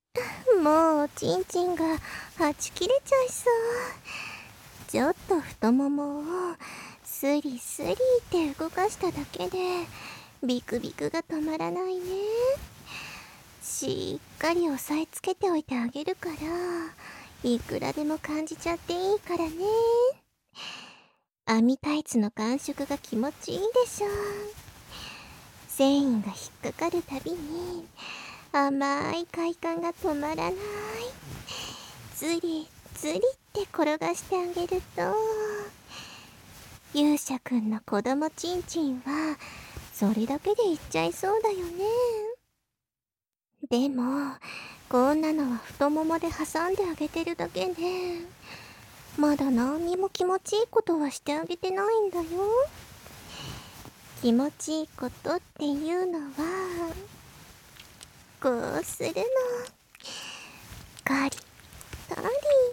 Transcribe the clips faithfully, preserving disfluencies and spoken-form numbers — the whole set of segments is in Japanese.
もうおちんちんがはち切れちゃいそう。ちょっと太ももをスリスリって動かしただけでビクビクが止まらないね。しっかり押さえつけておいてあげるから、いくらでも感じちゃっていいからね。網タイツの感触が気持ちいいでしょ。繊維が引っかかるたびに甘い快感が止まらない。ずりずりって転がしてあげると、勇者くんの子供ちんちんはそれだけでいっちゃいそうだよね。でもこんなのは太ももで挟んであげてるだけで、まだ何にも気持ちいいことはしてあげてないんだよ。気持ちいいことっていうのはこうするの。カリカリ。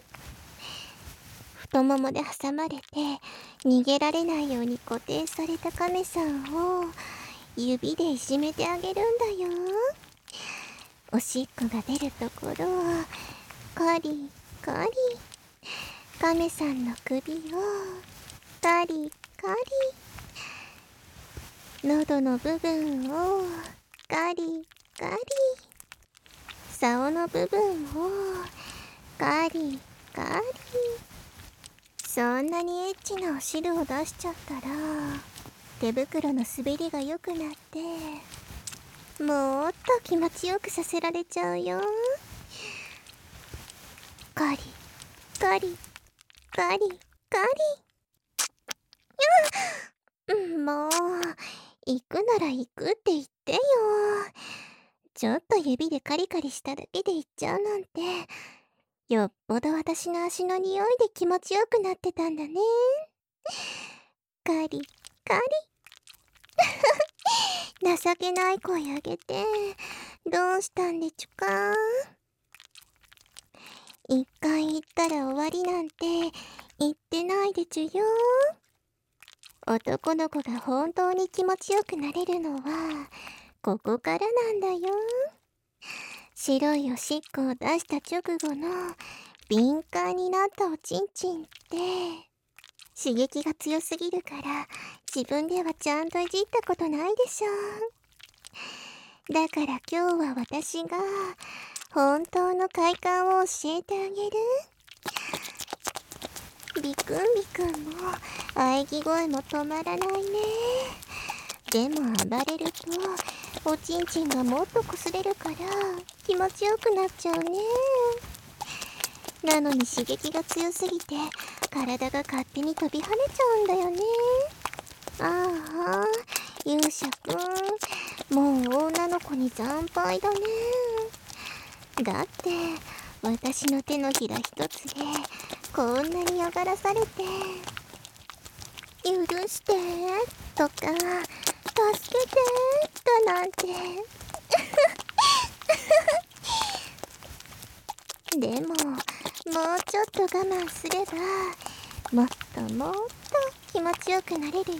太ももで挟まれて逃げられないように固定されたカメさんを指でいじめてあげるんだよ。おしっこが出るところをカリカリ。カメさんの首をカリカリ。喉の部分をカリカリ。竿の部分をカリカリ。そんなにエッチなお汁を出しちゃったら手袋の滑りが良くなってもっと気持ちよくさせられちゃうよ。カリカリカリカリ。うん、もう行くなら行くって言ってよ。ちょっと指でカリカリしただけで行っちゃうなんて、よっぽど私の足の匂いで気持ちよくなってたんだね。カリカリ。情けない声あげてどうしたんでちゅか。一回言ったら終わりなんて言ってないでちゅよ。男の子が本当に気持ちよくなれるのはここからなんだよ。白いおしっこを出した直後の敏感になったおちんちんって刺激が強すぎるから自分ではちゃんといじったことないでしょ。だから今日は私が本当の快感を教えてあげる。ビクンビクンも喘ぎ声も止まらないね。でも暴れるとおちんちんがもっと擦れるから気持ちよくなっちゃうね。なのに刺激が強すぎて体が勝手に飛び跳ねちゃうんだよね。ああ、勇者くん、もう女の子に惨敗だね。だって私の手のひら一つでこんなに嫌がらされて、許してとか助けてだなんてでももうちょっと我慢すればもっともっと気持ちよくなれるよ。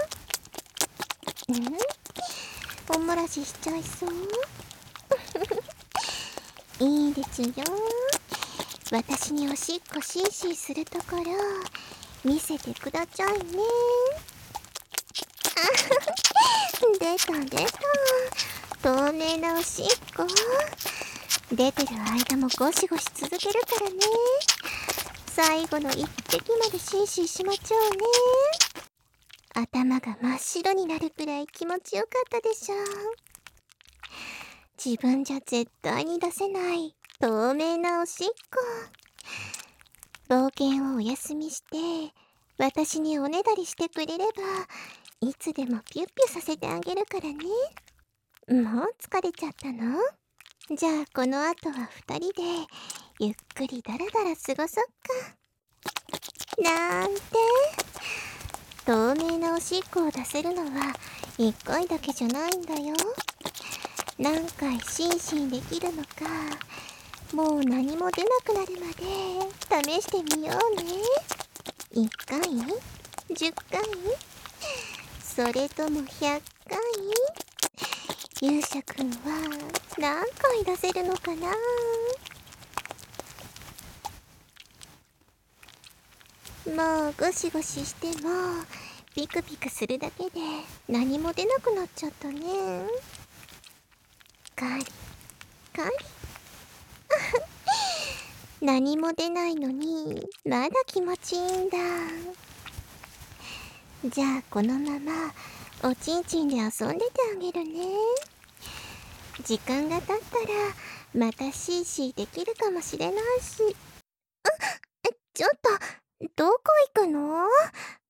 ん？おもらししちゃいそういいですよ。私におしっこシーシーするところ見せてくださいね。出た出た、透明なおしっこ。出てる間もゴシゴシ続けるからね。最後の一滴までシーシーしまっちゃうね。頭が真っ白になるくらい気持ちよかったでしょ。自分じゃ絶対に出せない透明なおしっこ。冒険をお休みして私におねだりしてくれればいつでもピュッピュさせてあげるからね。もう疲れちゃったの？じゃあこの後はふたりでゆっくりだらだら過ごそっかなんて。透明なおしっこを出せるのはいっかいだけじゃないんだよ。何回シンシンできるのかもう何も出なくなるまで試してみようね。いっかい？じゅっかい？それともひゃっかい？ 勇者くんは何回出せるのかな。もうゴシゴシしてもピクピクするだけで何も出なくなっちゃったね。カリカリ何も出ないのにまだ気持ちいいんだ。じゃあこのままおちんちんで遊んでてあげるね。時間が経ったらまたシーシーできるかもしれないし。ちょっとどこ行くの？